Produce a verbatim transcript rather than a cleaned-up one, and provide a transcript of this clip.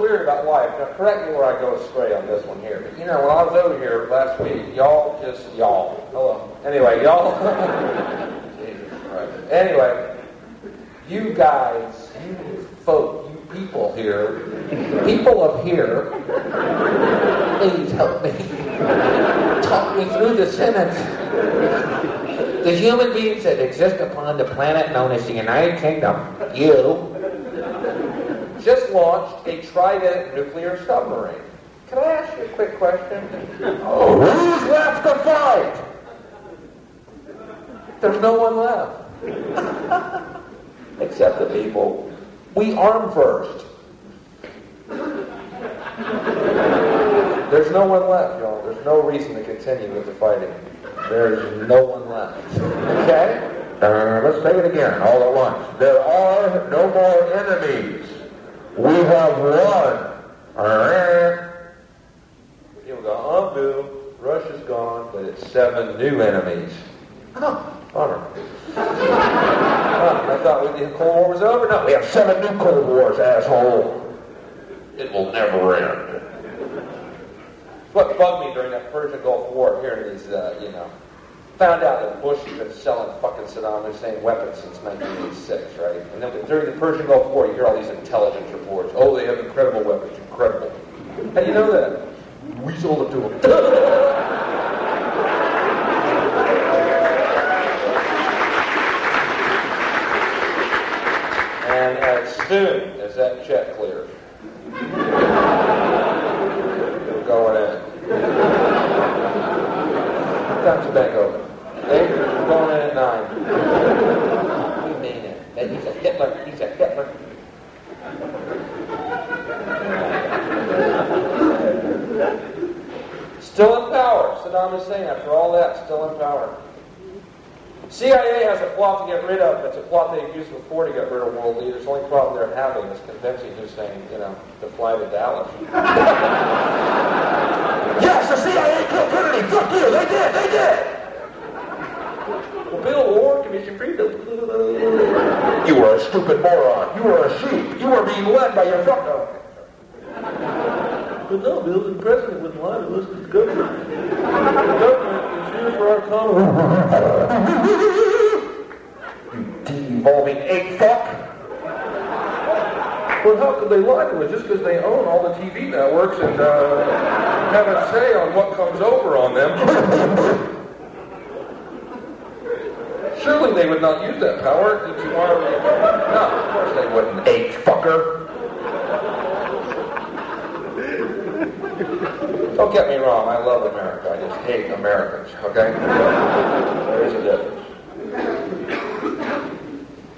weird about life. Now, correct me where I go astray on this one here. But, you know, when I was over here last week, y'all just, y'all. Hello. Anyway, y'all. Jesus Christ. Anyway, you guys, you folk, you people here, people up here, please help me. Talk me through the sentence. The human beings that exist upon the planet known as the United Kingdom, you, just launched a Trident nuclear submarine. Can I ask you a quick question? Oh, who's left to fight? There's no one left. Except the people we arm first. There's no one left, y'all. There's no reason to continue with the fighting. There's no one left. Okay? Uh, let's say it again, all at once. There are no more enemies. We have won. Alright. People go, oh, boo. Russia's gone, but it's seven new enemies. Oh, honor. Oh, I thought the Cold War was over. No, we have seven new Cold Wars, asshole. It will never end. What bugged me during that Persian Gulf War, hearing these, uh, you know, found out that Bush has been selling fucking Saddam Hussein weapons since nineteen eighty-six, right? And then during the Persian Gulf War, you hear all these intelligence reports. Oh, they have incredible weapons, incredible. How do you know that? We sold it to them. And as soon as that check clears, we're going in. What time's the bank open? Eight? We're going in at nine. We mean it. And he's a Hitler. He's a Hitler. Still in power. Saddam Hussein, after all that, still in power. C I A has a plot to get rid of. It's a plot they've used before to get rid of world leaders. The only problem they're having is convincing Hussein, you know, to fly to Dallas. Yes, the C I A killed Kennedy. Fuck you. They did. They did. Well, Bill Ward, Commission Freedom. You were a stupid moron. You were a sheep. You were being led by your fuck up. But no, Bill, the president wouldn't lie to us. The government. The government is here for our common. You devolving ape fuck. Well, how could they lie to us? Just because they own all the T V networks and uh, have a say on what comes over on them. Surely they would not use that power to arm. No, of course they wouldn't, ape fucker. Don't get me wrong, I love America. I just hate Americans, okay? There isn't